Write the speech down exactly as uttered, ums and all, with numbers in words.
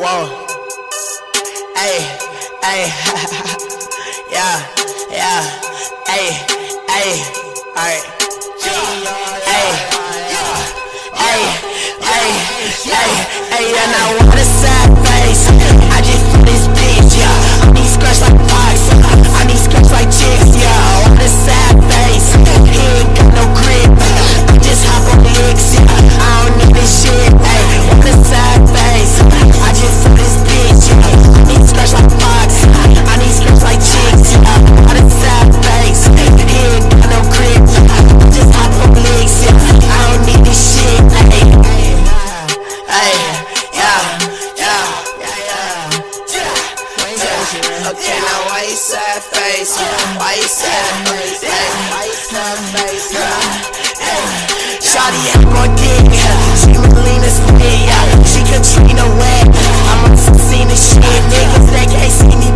Whoa. Hey, hey. Yeah, yeah. Hey, hey. Alright. Hey, hey, hey, hey, hey. And I want a sad face. I just feel this bitch, yeah. I need scratch like box. I need scratch like chicks, yeah. I want a sad face. He ain't got no grip. I just hop on the X, yeah. I don't need this shit, hey. Want a sad face. I just feel this bitch, yeah. I need scratch like box. I need scratch like chicks, yeah. I want a sad face. He ain't got no grip. I just hop on the X, yeah. I don't need this shit, hey. Hey, yeah, yeah, yeah, yeah. Okay, now why you sad face? Why you sad face? Hey, why you sad face? Hey, shawty ain't gon' dig. She Melina split, yeah. She Katrina wet. I'm on some scene of shit, niggas that can't see me.